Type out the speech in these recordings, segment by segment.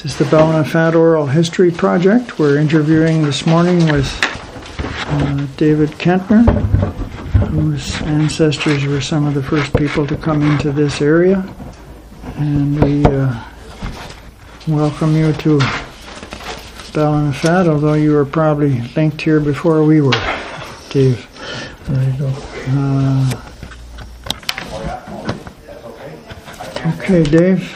is the Bellin and Fad Oral History Project. We're interviewing this morning with David Kentner, whose ancestors were some of the first people to come into this area. And we welcome you to Bellin and Fad, although you were probably linked here before we were, Dave. There you go. Okay, Dave.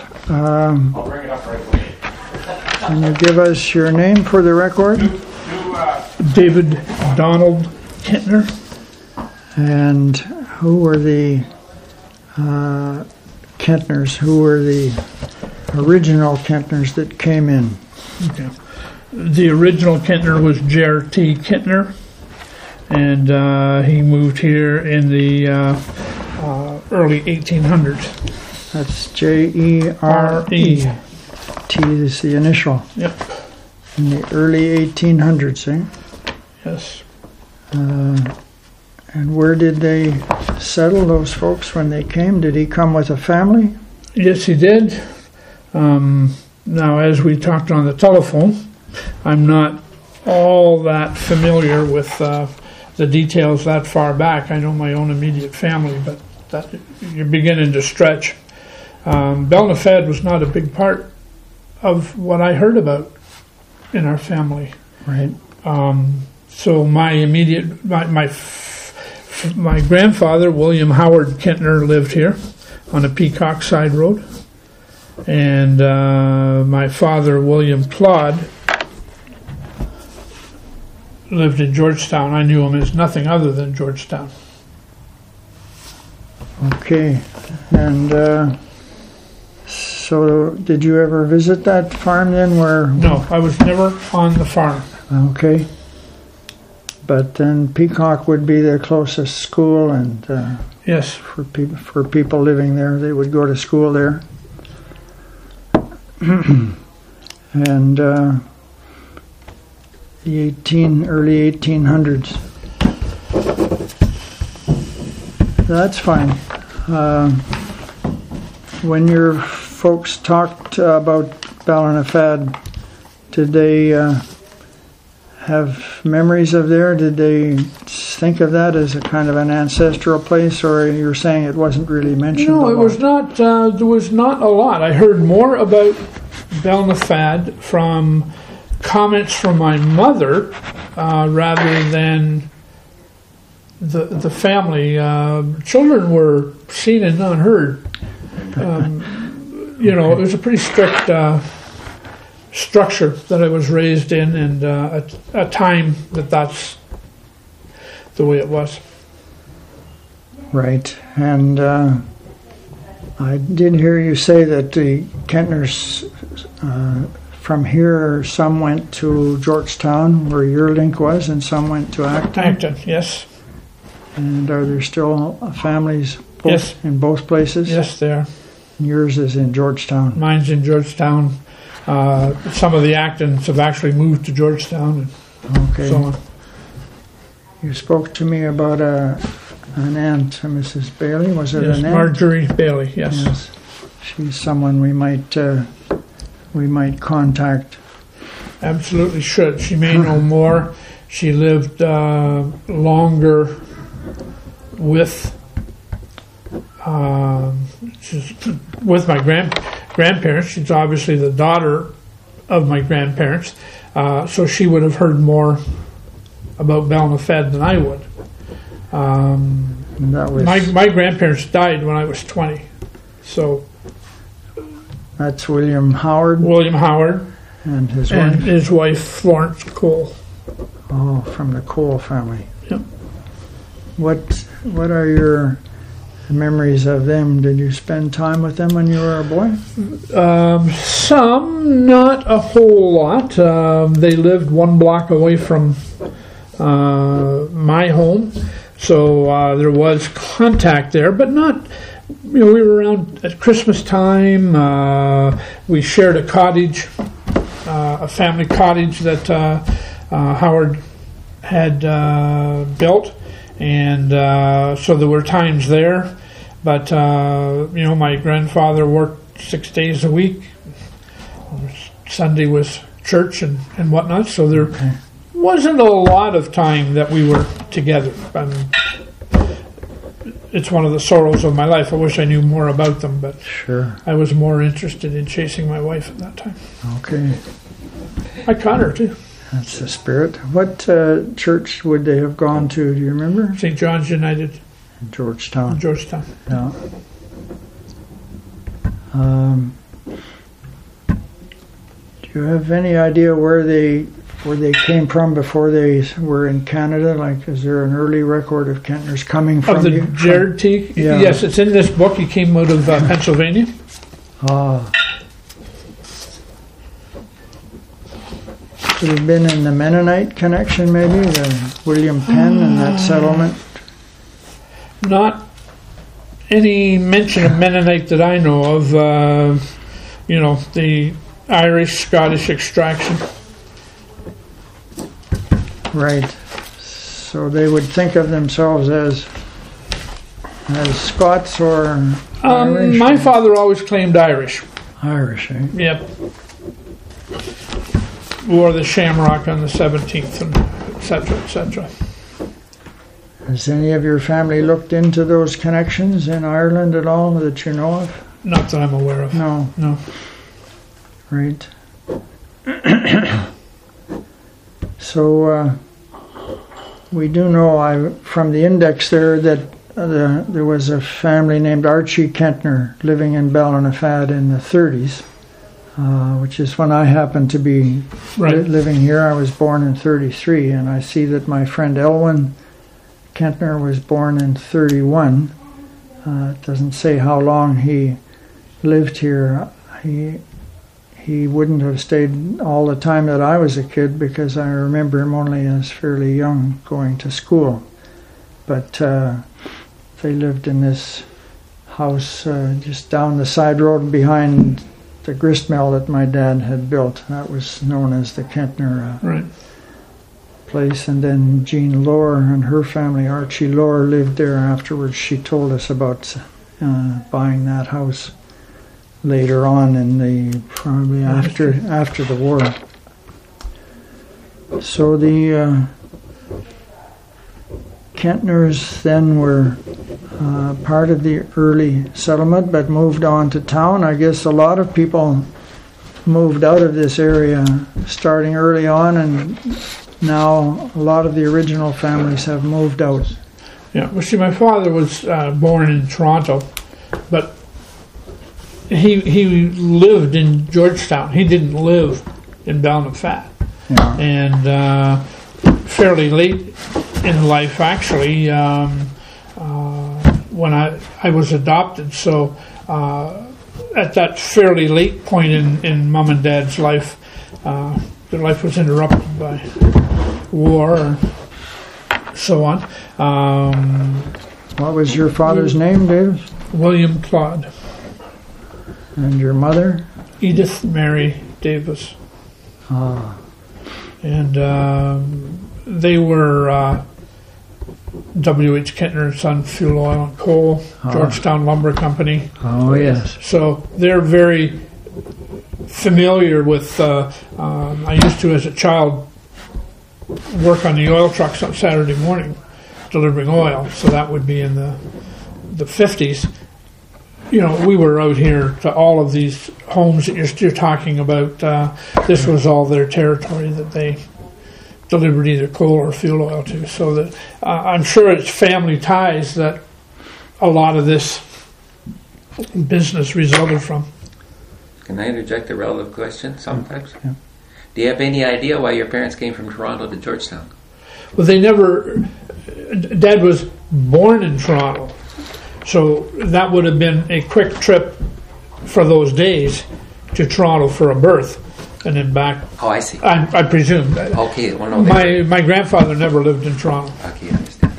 Can you give us your name for the record? David Donald Kentner. And who were the Kentners? Who were the original Kentners that came in? Okay. The original Kentner was J.R.T. Kentner, and he moved here in the early 1800s. That's J-E-R-E. T is the initial. Yep. In the early 1800s, eh? Yes. And where did they settle, those folks, when they came? Did he come with a family? Yes, he did. Now, as we talked on the telephone, I'm not all that familiar with the details that far back. I know my own immediate family, but that, you're beginning to stretch. Bellin and Fad was not a big part of what I heard about in our family. Right. So my immediate, my grandfather, William Howard Kentner, lived here on a Peacock Side Road. And my father, William Claude, lived in Georgetown. I knew him as nothing other than Georgetown. Okay. And so did you ever visit that farm then where... No, I was never on the farm. Okay. But then Peacock would be the closest school, and yes, for people living there, they would go to school there. And the early 1800s. That's fine. When your folks talked about Bellin and Fad, did they have memories of there? Did they think of that as a kind of an ancestral place, or you're saying it wasn't really mentioned? No, it was not. There was not a lot. I heard more about Bellin and Fad from comments from my mother rather than the family. Children were seen and not heard. It was a pretty strict structure that I was raised in, and a time that's the way it was. Right. And I did hear you say that the Kentners from here, some went to Georgetown, where your link was, and some went to Acton. Acton, yes. And are there still families yes. in both places? Yes, there. Yours is in Georgetown. Mine's in Georgetown. Some of the Actons have actually moved to Georgetown. And okay. So on. You spoke to me about an aunt, Mrs. Bailey. Was it yes, an aunt? Marjorie Bailey. Yes. She's someone we might contact. Absolutely should. She may know more. She lived longer with my grandparents. She's obviously the daughter of my grandparents, so she would have heard more about Bellin and Fad than I would. My grandparents died when I was 20, so that's William Howard. William Howard and his wife Florence Cole. Oh, from the Cole family. Yep. What are your memories of them? Did you spend time with them when you were a boy? Some, not a whole lot. They lived one block away from my home, so there was contact there, but not. We were around at Christmas time. We shared a cottage, a family cottage that Howard had built, and so there were times there. But my grandfather worked 6 days a week, Sunday was church and whatnot, so there wasn't a lot of time that we were together. It's one of the sorrows of my life. I wish I knew more about them, but Sure. I was more interested in chasing my wife at that time. Okay. I caught her too. That's the spirit. What church would they have gone to? Do you remember? St. John's United, Georgetown. Georgetown. Yeah. Do you have any idea where they came from before they were in Canada? Like, is there an early record of Kentners coming from Of the you- Jared T? Yeah. Yes, it's in this book. He came out of Pennsylvania. Could have been in the Mennonite connection, maybe the William Penn and that settlement. Not any mention of Mennonite that I know of. The Irish, Scottish extraction. Right. So they would think of themselves as Scots or Irish. My father always claimed Irish. Irish, eh? Yep. Wore the shamrock on the 17th, and et cetera, et cetera. Has any of your family looked into those connections in Ireland at all that you know of? Not that I'm aware of. No. No. Right. So we do know from the index there that there was a family named Archie Kentner living in Ballinafad in the 30s, which is when I happened to be living here. I was born in 33, and I see that my friend Elwyn Kentner was born in 31. It doesn't say how long he lived here. He wouldn't have stayed all the time that I was a kid, because I remember him only as fairly young going to school. But they lived in this house just down the side road behind the grist mill that my dad had built. That was known as the Kentner place. And then Jean Lohr and her family, Archie Lohr, lived there afterwards. She told us about buying that house later on probably after the war. So the Kentners then were part of the early settlement, but moved on to town. I guess a lot of people moved out of this area starting early on, and now a lot of the original families have moved out. Yeah, well, see, my father was born in Toronto, but he lived in Georgetown. He didn't live in Ballinafad. Yeah. And fairly late in life, actually, when I was adopted. So at that fairly late point in Mom and Dad's life, their life was interrupted by war and so on. What was your father's name, David? William Claude. And your mother? Edith Mary Davis. And they were W.H. Kentner & Son Fuel Oil and Coal, Georgetown Lumber Company. Oh, yes. So they're very familiar with, I used to, as a child, work on the oil trucks on Saturday morning, delivering oil. So that would be in the 50s. You know, we were out here to all of these homes that you're talking about. This was all their territory that they delivered either coal or fuel oil to. So that I'm sure it's family ties that a lot of this business resulted from. Can I interject a relative question sometimes? Yeah. Do you have any idea why your parents came from Toronto to Georgetown? Well, they never... Dad was born in Toronto. So that would have been a quick trip for those days to Toronto for a birth, and then back. Oh, I see. I presume. Okay, well, no, My grandfather never lived in Toronto. Okay, I understand.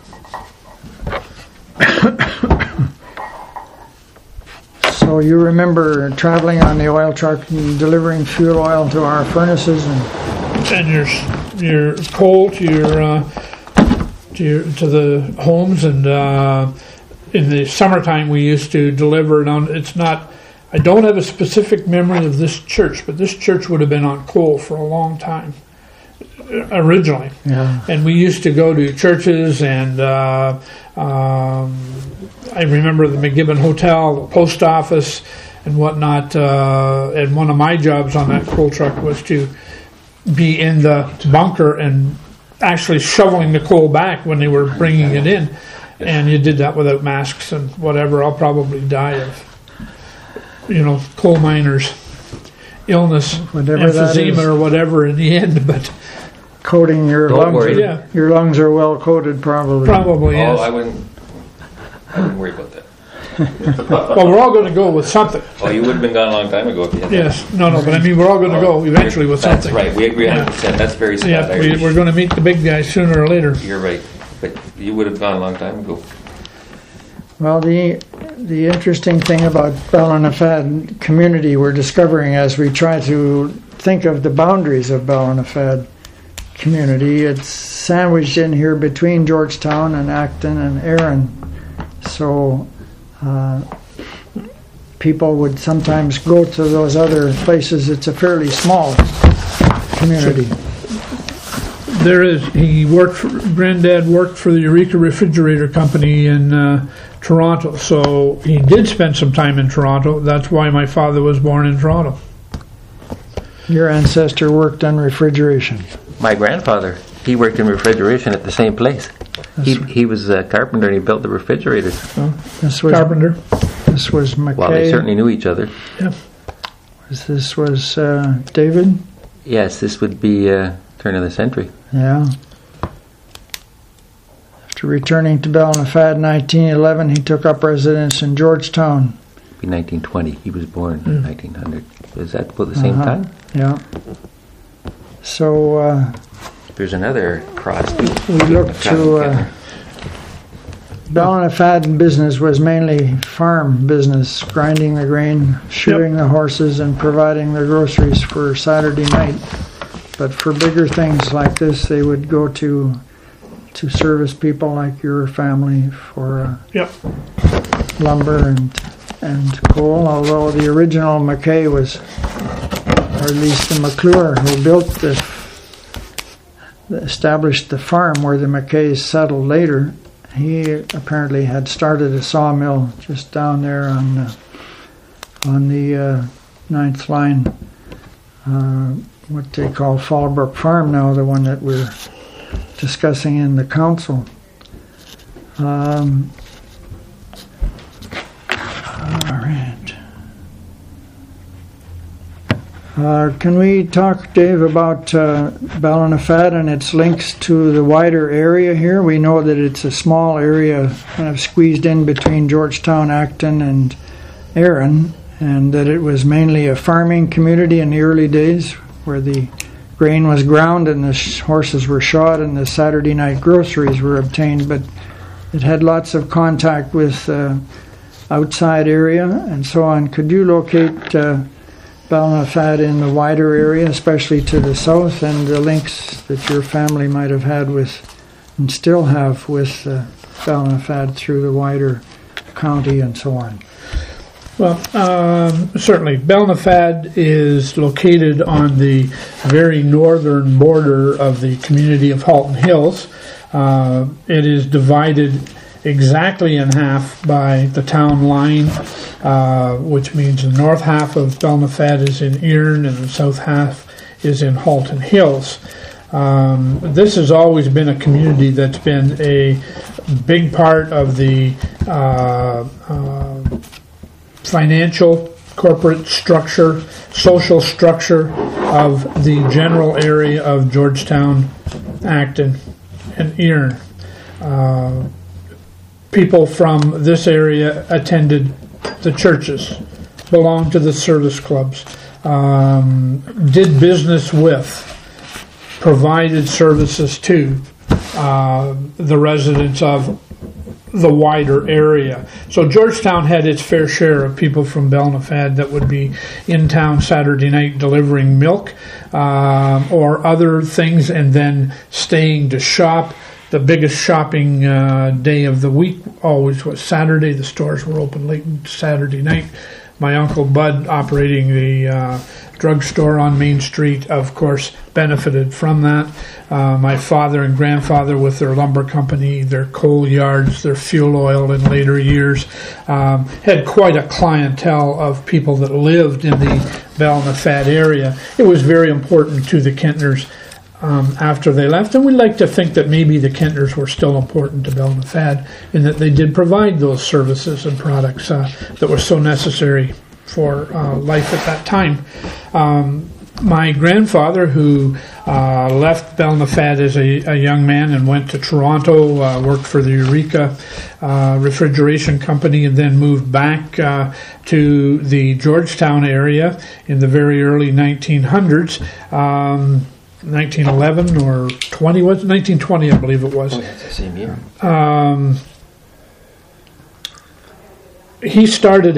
So you remember traveling on the oil truck and delivering fuel oil to our furnaces And your coal to the homes, and in the summertime we used to deliver it on. It's not. I don't have a specific memory of this church, but this church would have been on Cole for a long time originally. Yeah. And we used to go to churches, and I remember the McGibbon Hotel, the post office, and whatnot. And one of my jobs on that coal truck was to be in the bunker and actually shoveling the coal back when they were bringing it in. And you did that without masks and whatever. I'll probably die of, coal miners' illness, Whatever that emphysema is. or whatever in the end. But Coating your Don't lungs. worry. Yeah. Your lungs are well coated, probably. probably, Oh, yes. I wouldn't worry about that. Well, we're all going to go with something. Oh, you would have been gone a long time ago if you had that. Yes. No, but I mean, we're all going to go eventually with That's something. right. We agree 100%. That's very smart. Yeah, we're going to meet the big guys sooner or later. You're right. But you would have gone a long time ago. Well, the interesting thing about Ballinafad community we're discovering as we try to think of the boundaries of Ballinafad community, it's sandwiched in here between Georgetown and Acton and Erin. So people would sometimes go to those other places. It's a fairly small community. Granddad worked for the Eureka Refrigerator Company in Toronto, so he did spend some time in Toronto. That's why my father was born in Toronto. Your ancestor worked on refrigeration. My grandfather, he worked in refrigeration at the same place. He was a carpenter and he built the refrigerators. This was Carpenter. This was McKay. Well, they certainly knew each other. Yeah. This was David. Yes, this would be turn of the century. Yeah. After returning to Ballinafad in 1911, he took up residence in Georgetown. Be 1920. He was born in 1900. Is that about the same time? Yeah. So There's another cross. we looked to Ballinafad business was mainly farm business, grinding the grain, shoeing the horses, and providing the groceries for Saturday night. But for bigger things like this, they would go to service people like your family for Yep. lumber and coal. Although the original McKay was, or at least the McClure who built established the farm where the McKays settled later. He apparently had started a sawmill just down there on the 9th line. What they call Fallbrook Farm now, the one that we're discussing in the council. All right. Can we talk, Dave, about Ballinafad and its links to the wider area here? We know that it's a small area kind of squeezed in between Georgetown, Acton, and Erin, and that it was mainly a farming community in the early days where the grain was ground and the horses were shod and the Saturday night groceries were obtained, but it had lots of contact with outside area and so on. Could you locate Ballinafad in the wider area, especially to the south, and the links that your family might have had with and still have with Ballinafad through the wider county and so on? Well, certainly. Ballinafad is located on the very northern border of the community of Halton Hills. It is divided exactly in half by the town line, which means the north half of Ballinafad is in Erin and the south half is in Halton Hills. This has always been a community that's been a big part of the financial, corporate structure, social structure of the general area of Georgetown, Acton, and Erin. People from this area attended the churches, belonged to the service clubs, did business with, provided services to the residents of the wider area. So Georgetown had its fair share of people from Ballinafad that would be in town Saturday night delivering milk or other things and then staying to shop. The biggest shopping day of the week always was Saturday. The stores were open late Saturday night. my Uncle Bud operating the drugstore on Main Street, of course, benefited from that. My father and grandfather with their lumber company, their coal yards, their fuel oil in later years, had quite a clientele of people that lived in the Ballynafad area. It was very important to the Kentners after they left, and we like to think that maybe the Kentners were still important to Ballynafad in that they did provide those services and products that were so necessary for life at that time. My grandfather, who left Ballynafad as a young man and went to Toronto, worked for the Eureka Refrigeration Company, and then moved back to the Georgetown area in the very early 1900s. 1911 or 20 was 1920, I believe it was. Oh, that's the same year. He started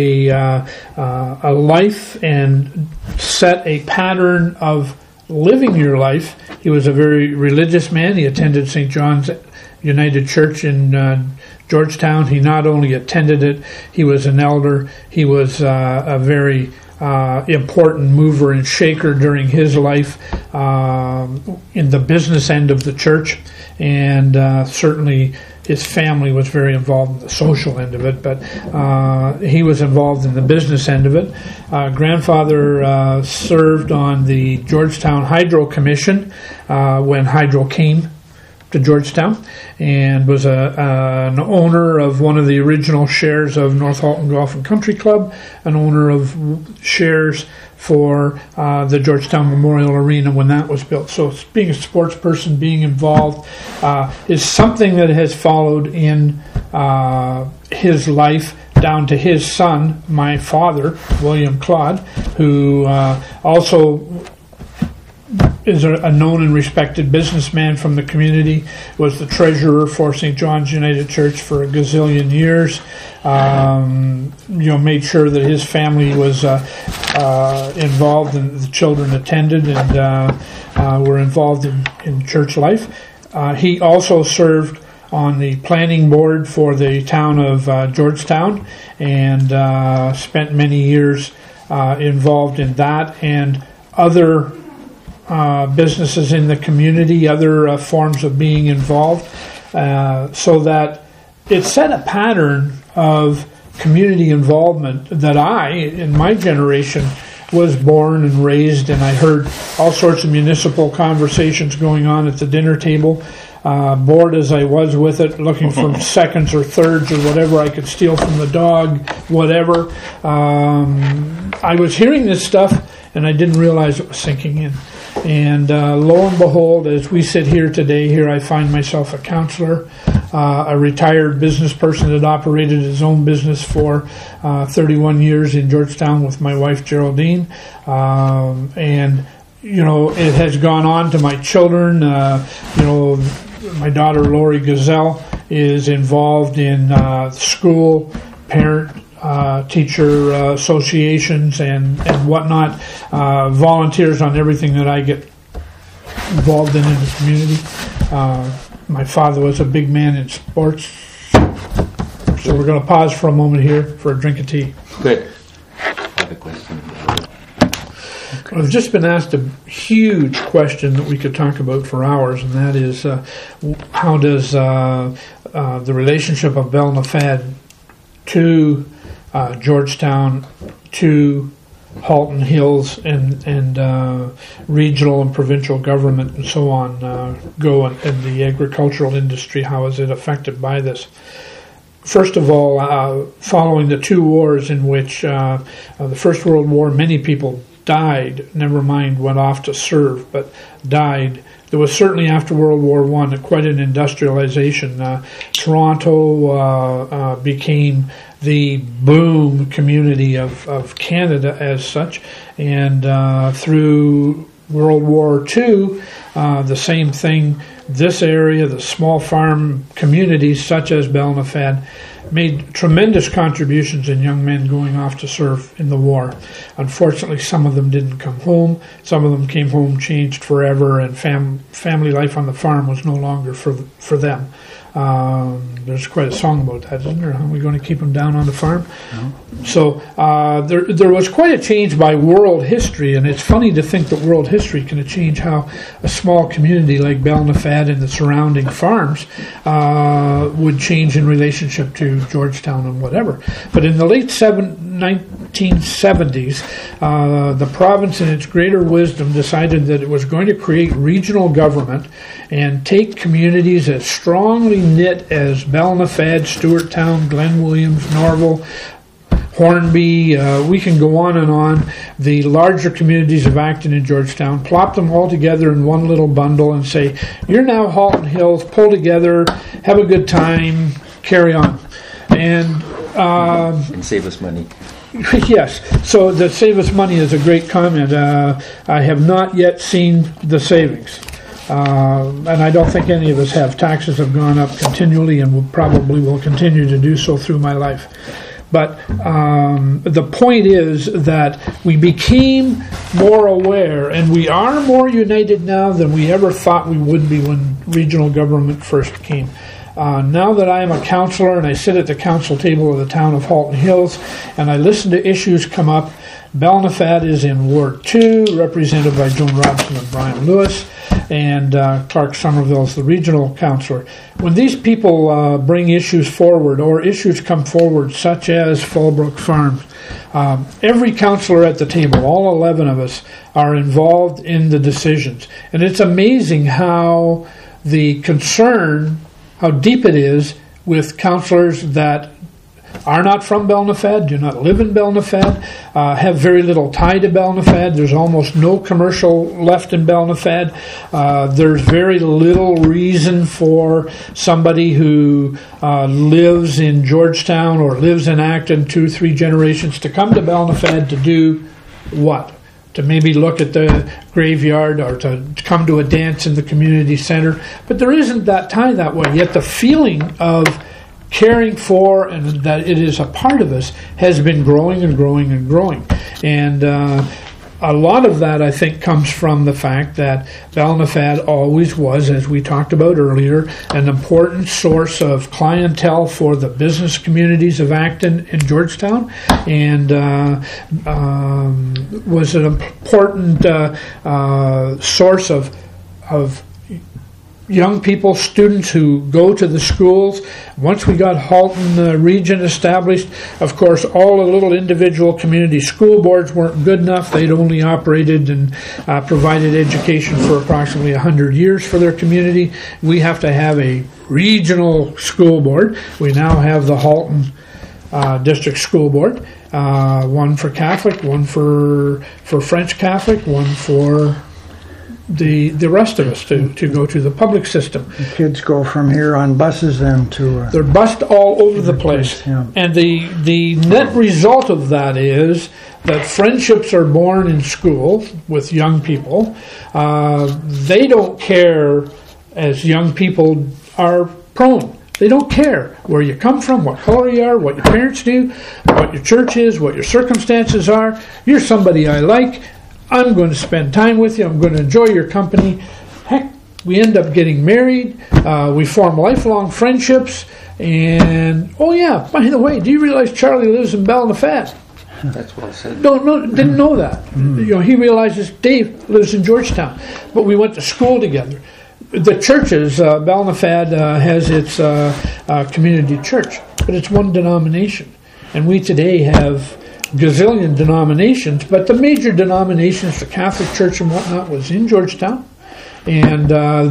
a life and set a pattern of living your life. He was a very religious man. He attended St. John's United Church in Georgetown. He not only attended it, he was an elder. He was a very important mover and shaker during his life in the business end of the church, and certainly his family was very involved in the social end of it, but he was involved in the business end of it. Grandfather served on the Georgetown Hydro Commission when hydro came to Georgetown, and was an owner of one of the original shares of North Halton Golf and Country Club, an owner of shares for the Georgetown Memorial Arena when that was built. So being a sports person, being involved, is something that has followed in his life down to his son, my father, William Claude, who also is a known and respected businessman from the community, was the treasurer for St. John's United Church for a gazillion years. Made sure that his family was involved and the children attended and were involved in church life. He also served on the planning board for the town of Georgetown and spent many years involved in that and other businesses in the community, other forms of being involved, so that it set a pattern of community involvement that I, in my generation, was born and raised, and I heard all sorts of municipal conversations going on at the dinner table, bored as I was with it, looking for seconds or thirds or whatever I could steal from the dog, whatever. I was hearing this stuff, and I didn't realize it was sinking in. And lo and behold, as we sit here today, here I find myself a counselor, a retired business person that operated his own business for 31 years in Georgetown with my wife Geraldine. And, it has gone on to my children. My daughter Lori Gazelle is involved in school, parent, teacher associations and whatnot, volunteers on everything that I get involved in the community. My father was a big man in sports, so we're going to pause for a moment here for a drink of tea. Good. I have a question. I've just been asked a huge question that we could talk about for hours, and that is how does the relationship of Ballynafad to Georgetown, to Halton Hills and regional and provincial government and so on go, and the agricultural industry, how is it affected by this? First of all, following the two wars in which the First World War, many people died, never mind went off to serve, but died. There was certainly after World War I quite an industrialization. Toronto became the boom community of Canada as such, and through World War II, the same thing. This area, the small farm communities such as Ballynafad, made tremendous contributions in young men going off to serve in the war. Unfortunately, some of them didn't come home. Some of them came home changed forever, and family life on the farm was no longer for them. There's quite a song about that, isn't there? Are we going to keep them down on the farm? No. So there was quite a change by world history, and it's funny to think that world history can change how a small community like Ballinafad and the surrounding farms would change in relationship to Georgetown and whatever. But in the late 1970s, the province in its greater wisdom decided that it was going to create regional government and take communities as strongly knit as Ballinafad, Stewarttown, Glen Williams, Norval, Hornby, we can go on and on, the larger communities of Acton and Georgetown, plop them all together in one little bundle and say, you're now Halton Hills, pull together, have a good time, carry on. And save us money. Yes, so the save us money is a great comment. I have not yet seen the savings. And I don't think any of us have. Taxes have gone up continually and probably will continue to do so through my life. But the point is that we became more aware, and we are more united now than we ever thought we would be when regional government first came. Now that I am a councillor and I sit at the council table of the town of Halton Hills and I listen to issues come up, Ballinafad is in Ward 2, represented by Joan Robson and Brian Lewis, and Clark Somerville is the regional councillor. When these people bring issues forward, or issues come forward, such as Fallbrook Farms, every councillor at the table, all 11 of us, are involved in the decisions. And it's amazing how the concern, how deep it is with councillors that are not from Ballinafad, do not live in Ballinafad, have very little tie to Ballinafad. There's almost no commercial left in Ballinafad. There's very little reason for somebody who lives in Georgetown or lives in Acton 2-3 generations to come to Ballinafad to do what? To maybe look at the graveyard or to come to a dance in the community center. But there isn't that tie that way. Yet the feeling of caring for and that it is a part of us has been growing and growing and growing. And a lot of that, I think, comes from the fact that Ballinafad always was, as we talked about earlier, an important source of clientele for the business communities of Acton and Georgetown, and was an important source of young people, students who go to the schools. Once we got Halton region established, of course, all the little individual community school boards weren't good enough. They'd only operated and provided education for approximately 100 years for their community. We have to have a regional school board. We now have the Halton District School Board, one for Catholic, one for French Catholic, one for the rest of us to go to the public system. The kids go from here on buses then to... They're bused all over the place. Yeah. And the net result of that is that friendships are born in school with young people. They don't care, as young people are prone. They don't care where you come from, what color you are, what your parents do, what your church is, what your circumstances are. You're somebody I like. I'm going to spend time with you. I'm going to enjoy your company. Heck, we end up getting married. We form lifelong friendships. And, oh yeah, by the way, do you realize Charlie lives in Ballinafad? That's well said. Didn't know that. You know, he realizes Dave lives in Georgetown. But we went to school together. The churches, Ballinafad has its community church, but it's one denomination. And we today have gazillion denominations, but the major denominations, the Catholic Church and whatnot, was in Georgetown, and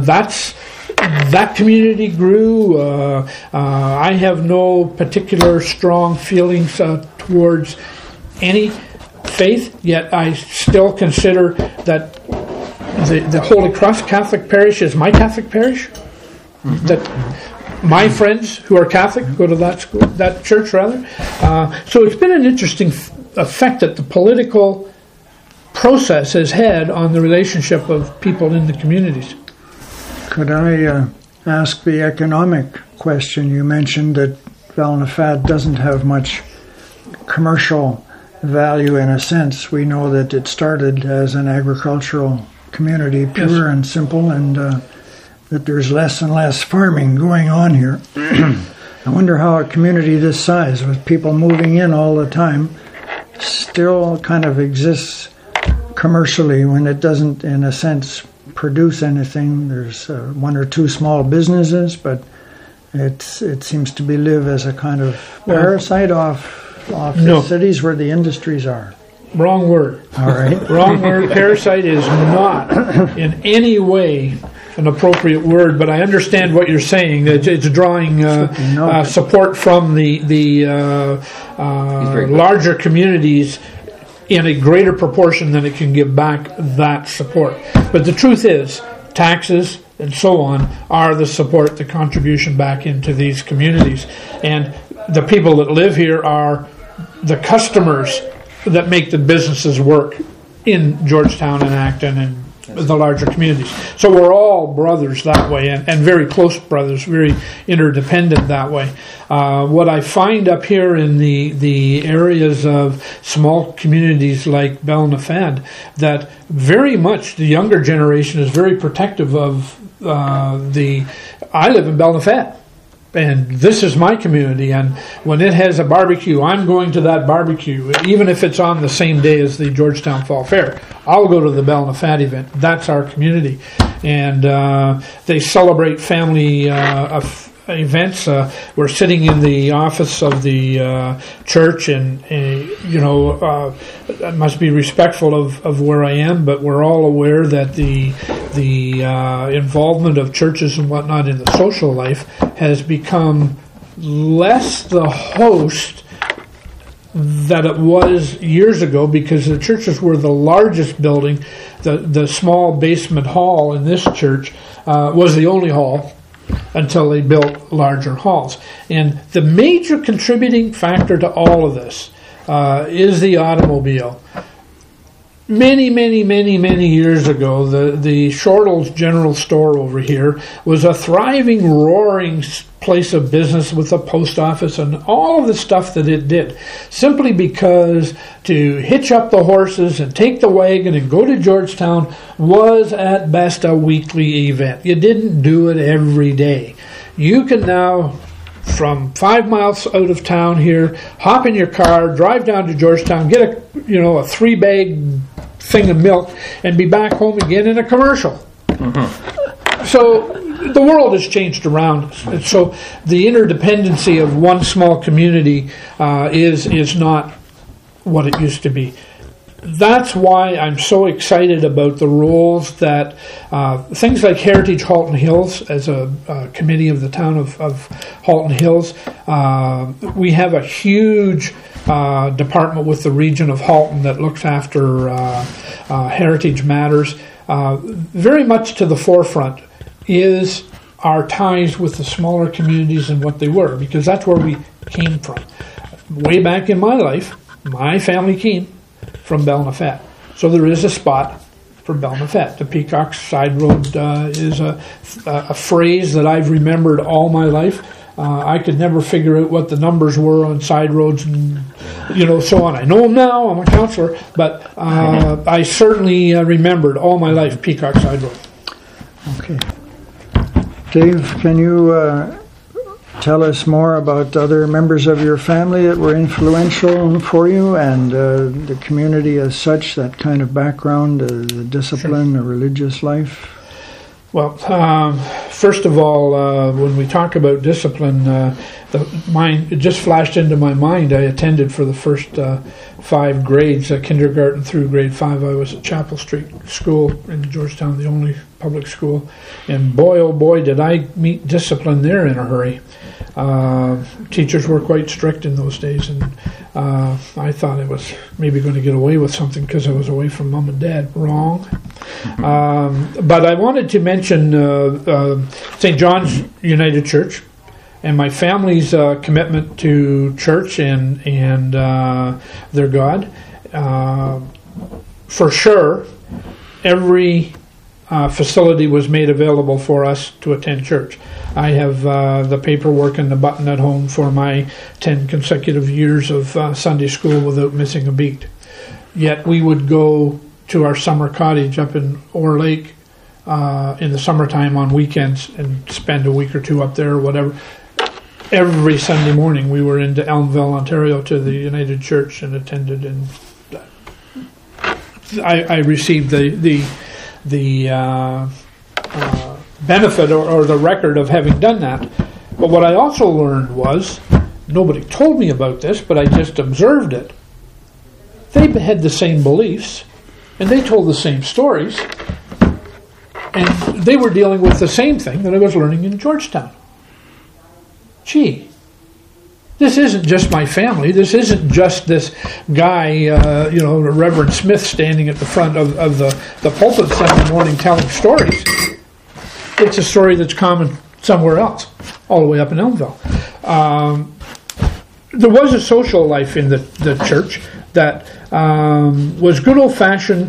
that community grew. I have no particular strong feelings towards any faith, yet I still consider that the Holy Cross Catholic Parish is my Catholic parish. Mm-hmm. That my friends who are Catholic go to that school, that church rather. So it's been an interesting effect that the political process has had on the relationship of people in the communities. Could I ask the economic question? You mentioned that Ballinafad doesn't have much commercial value in a sense. We know that it started as an agricultural community, pure and simple, and that there's less and less farming going on here. I wonder how a community this size, with people moving in all the time, still kind of exists commercially when it doesn't, in a sense, produce anything. There's one or two small businesses, but it seems to be live as a kind of parasite off the cities where the industries are. Wrong word. All right. Wrong word. Parasite is not in any way an appropriate word, but I understand what you're saying. It's drawing support from the larger communities in a greater proportion than it can give back that support. But the truth is, taxes and so on are the support, the contribution back into these communities. And the people that live here are the customers that make the businesses work in Georgetown and Acton and the larger communities. So we're all brothers that way, and very close brothers, very interdependent that way. What I find up here in the areas of small communities like Bellnafad, that very much the younger generation is very protective of I live in Bellnafad, and this is my community, and when it has a barbecue, I'm going to that barbecue, even if it's on the same day as the Georgetown Fall Fair. I'll go to the Bellnafad event. That's our community. And they celebrate family events. We're sitting in the office of the church, and I must be respectful of where I am, but we're all aware that the involvement of churches and whatnot in the social life has become less the host that it was years ago, because the churches were the largest building. The small basement hall in this church was the only hall until they built larger halls. And the major contributing factor to all of this is the automobile. Many years ago, the Shortles General Store over here was a thriving, roaring place of business with a post office and all of the stuff that it did, simply because to hitch up the horses and take the wagon and go to Georgetown was at best a weekly event. You didn't do it every day. You can now, from 5 miles out of town here, hop in your car, drive down to Georgetown, get a 3-bag thing of milk, and be back home again in a commercial. Mm-hmm. So the world has changed around us. And so the interdependency of one small community is not what it used to be. That's why I'm so excited about the roles that things like Heritage Halton Hills, as a committee of the town of Halton Hills, we have a huge department with the region of Halton that looks after heritage matters. Very much to the forefront is our ties with the smaller communities and what they were, because that's where we came from. Way back in my life, my family came from Bellnafad. So there is a spot for Bellnafad. The Peacock Side Road is a phrase that I've remembered all my life. I could never figure out what the numbers were on side roads and so on. I know them now. I'm a counselor, but I certainly remembered all my life Peacock Side Road. Okay. Dave, can you tell us more about other members of your family that were influential for you, and the community as such, that kind of background, the discipline, the religious life? Well, first of all, when we talk about discipline, it just flashed into my mind. I attended for the first 5 grades, kindergarten through grade 5. I was at Chapel Street School in Georgetown, the only public school. And boy, oh boy, did I meet discipline there in a hurry. Teachers were quite strict in those days, and I thought I was maybe going to get away with something because I was away from mom and dad. Wrong. But I wanted to mention St. John's United Church and my family's commitment to church and their God. For sure, every facility was made available for us to attend church. I have the paperwork and the button at home for my 10 consecutive years of Sunday school without missing a beat. Yet we would go to our summer cottage up in Orr Lake in the summertime on weekends and spend a week or two up there or whatever. Every Sunday morning we were into Elmville, Ontario to the United Church and attended, and I received the benefit or the record of having done that. But what I also learned was, nobody told me about this, but I just observed it. They had the same beliefs, and they told the same stories, and they were dealing with the same thing that I was learning in Georgetown. Gee, this isn't just my family. This isn't just this guy, Reverend Smith, standing at the front of the pulpit Sunday morning telling stories. It's a story that's common somewhere else, all the way up in Elmville. There was a social life in the church that was good old-fashioned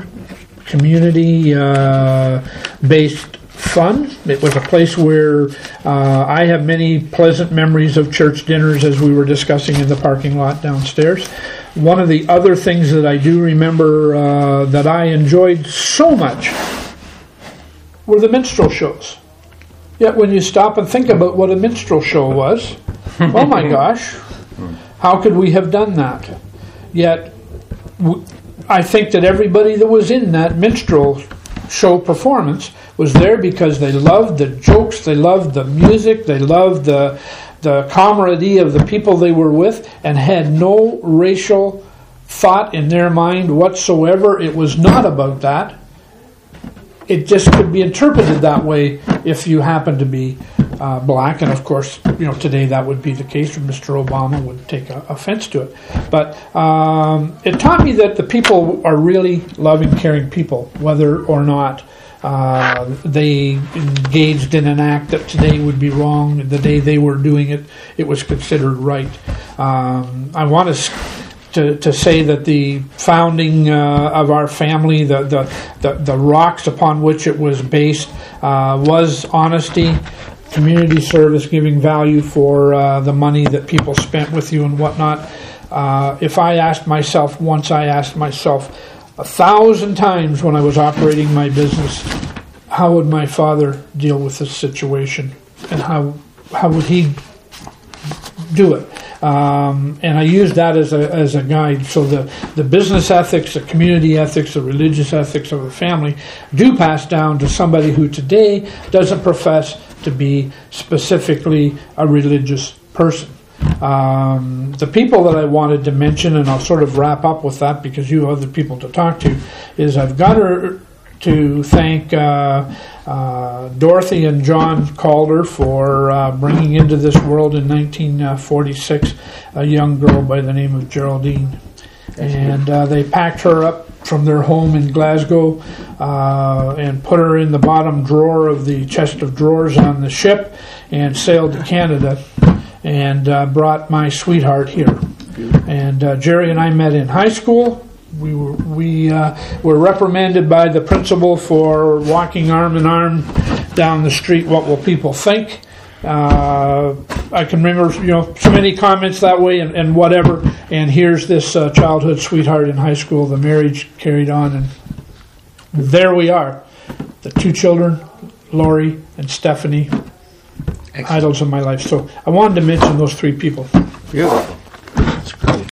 community-based fun. It was a place where I have many pleasant memories of church dinners, as we were discussing in the parking lot downstairs. One of the other things that I do remember that I enjoyed so much were the minstrel shows. Yet when you stop and think about what a minstrel show was, oh my gosh, how could we have done that? Yet I think that everybody that was in that minstrel show performance was there because they loved the jokes, they loved the music, they loved the camaraderie of the people they were with, and had no racial thought in their mind whatsoever. It was not about that. It just could be interpreted that way if you happen to be black, and of course, today that would be the case. Mr. Obama would take offense to it. But it taught me that the people are really loving, caring people, whether or not they engaged in an act that today would be wrong. The day they were doing it, it was considered right. I want to say that the founding of our family, the rocks upon which it was based, was honesty, community service, giving value for the money that people spent with you and whatnot. If I asked myself once, I asked myself 1,000 times when I was operating my business, how would my father deal with this situation, and how would he do it? And I use that as a guide. So the business ethics, the community ethics, the religious ethics of the family do pass down to somebody who today doesn't profess to be specifically a religious person. The people that I wanted to mention, and I'll sort of wrap up with that because you have other people to talk to, is I've got to thank Dorothy and John Calder for bringing into this world in 1946 a young girl by the name of Geraldine. And they packed her up from their home in Glasgow and put her in the bottom drawer of the chest of drawers on the ship and sailed to Canada and brought my sweetheart here. And Jerry and I met in high school. We were reprimanded by the principal for walking arm in arm down the street. What will people think? I can remember, so many comments that way and whatever. And here's this childhood sweetheart in high school. The marriage carried on, and there we are. The two children, Lori and Stephanie, excellent. Idols of my life. So I wanted to mention those three people. Beautiful.